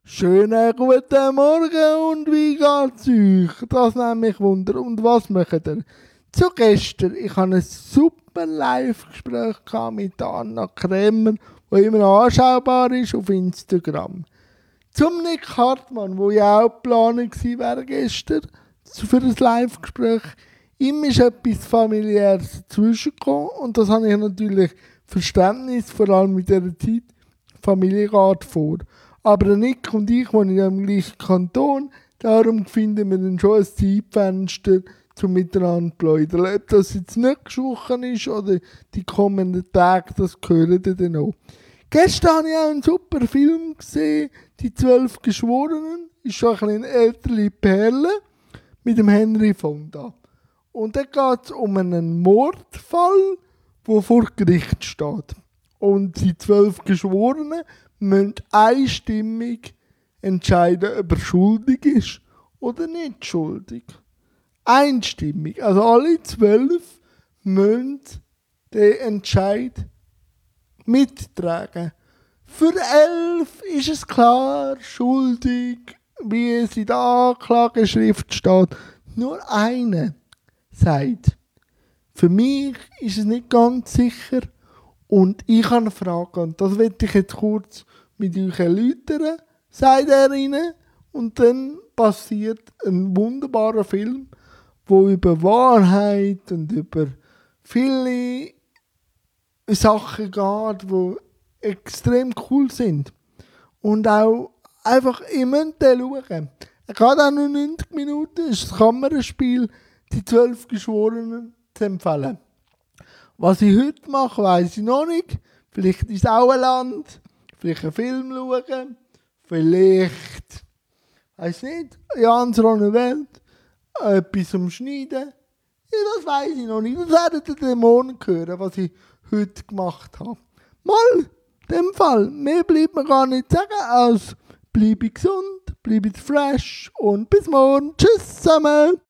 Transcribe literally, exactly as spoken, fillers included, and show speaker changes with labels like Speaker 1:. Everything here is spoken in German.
Speaker 1: Schönen guten Morgen und wie geht's euch? Das nimmt mich Wunder. Und was macht ihr? Zu gestern, ich hatte ein super Live-Gespräch mit Anna Kremer, die immer anschaubar ist auf Instagram. Zum Nick Hartmann, wo ja auch geplant gewesen wäre gestern für ein Live-Gespräch. Ihm ist etwas Familiäres dazwischengekommen und das habe ich natürlich Verständnis, vor allem mit dieser Zeit. Familie geht vor. Aber der Nick und ich wohnen ja im gleichen Kanton, darum finden wir dann schon ein Zeitfenster, um miteinander zu plaudern. Ob das jetzt nächste Woche ist oder die kommenden Tage, das gehört ihr dann auch. Gestern habe ich auch einen super Film gesehen, «Die zwölf Geschworenen». Ist schon ein bisschen ältere Perle mit dem Henry Fonda. Und da geht es um einen Mordfall, der vor Gericht steht. Und die zwölf Geschworenen müssen einstimmig entscheiden, ob er schuldig ist oder nicht schuldig. Einstimmig. Also alle zwölf müssen den Entscheid mittragen. Für elf ist es klar, schuldig, wie es in der Anklageschrift steht. Nur einer sagt, für mich ist es nicht ganz sicher und ich habe eine Frage und das werde ich jetzt kurz mit euch erläutern, sagt er ihnen. Und dann passiert ein wunderbarer Film, wo über Wahrheit und über viele Sachen geht, die extrem cool sind. Und auch einfach, ihr müsst den schauen. Er geht auch nur neunzig Minuten, ist ein Kammerspiel, die zwölf Geschworenen zu empfehlen. Was ich heute mache, weiss ich noch nicht. Vielleicht ist es auch ein Land, vielleicht einen Film schauen, vielleicht, weiss nicht, Jans Ronne Welt, etwas umschneiden. Ja, das weiss ich noch nicht. Das werdet ihr den Morgen hören, was ich heute gemacht habe. Mal, in dem Fall, mehr bleibt mir gar nicht sagen, als bleibe gesund, bleibe fresh und bis morgen. Tschüss zusammen.